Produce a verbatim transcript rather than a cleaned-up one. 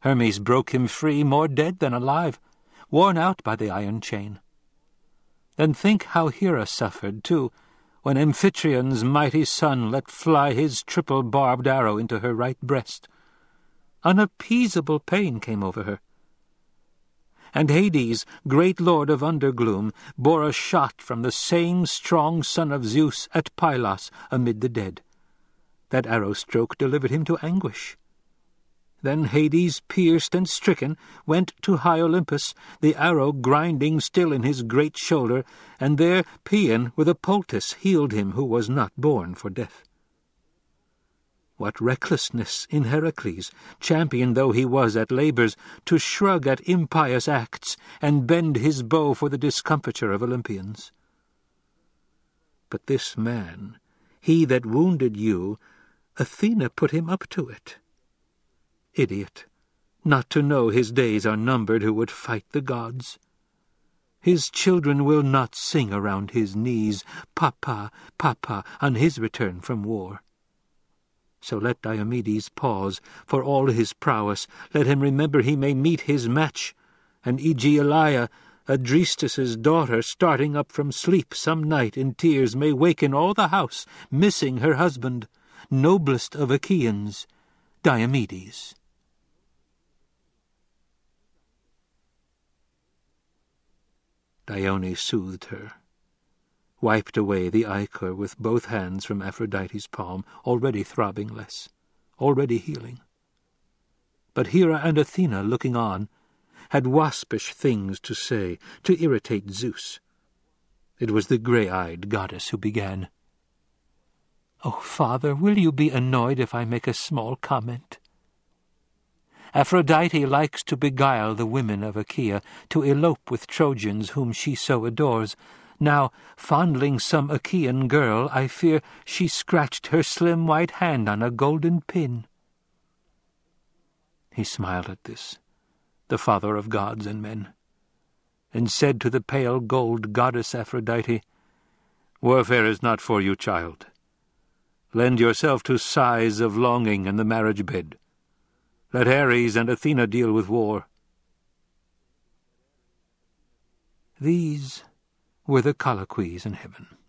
Hermes broke him free, more dead than alive, worn out by the iron chain. Then think how Hera suffered, too, when Amphitryon's mighty son let fly his triple-barbed arrow into her right breast. Unappeasable pain came over her. And Hades, great lord of Undergloom, bore a shot from the same strong son of Zeus at Pylos amid the dead. That arrow-stroke delivered him to anguish. Then Hades, pierced and stricken, went to high Olympus, the arrow grinding still in his great shoulder, and there Paeon with a poultice healed him who was not born for death. What recklessness in Heracles, champion though he was at labours, to shrug at impious acts and bend his bow for the discomfiture of Olympians. But this man, he that wounded you, Athena put him up to it. Idiot, not to know his days are numbered who would fight the gods. His children will not sing around his knees, Papa, Papa, on his return from war. So let Diomedes pause, for all his prowess, let him remember he may meet his match, and Aegialia, Adrestus' daughter, starting up from sleep some night in tears, may waken all the house, missing her husband, noblest of Achaeans, Diomedes. Dione soothed her, wiped away the ichor with both hands from Aphrodite's palm, already throbbing less, already healing. But Hera and Athena, looking on, had waspish things to say, to irritate Zeus. It was the grey-eyed goddess who began. "Oh, father, will you be annoyed if I make a small comment? Aphrodite likes to beguile the women of Achaea, to elope with Trojans whom she so adores. Now, fondling some Achaean girl, I fear she scratched her slim white hand on a golden pin." He smiled at this, the father of gods and men, and said to the pale gold goddess Aphrodite, "Warfare is not for you, child. Lend yourself to sighs of longing and the marriage bed. Let Ares and Athena deal with war." These were the colloquies in heaven.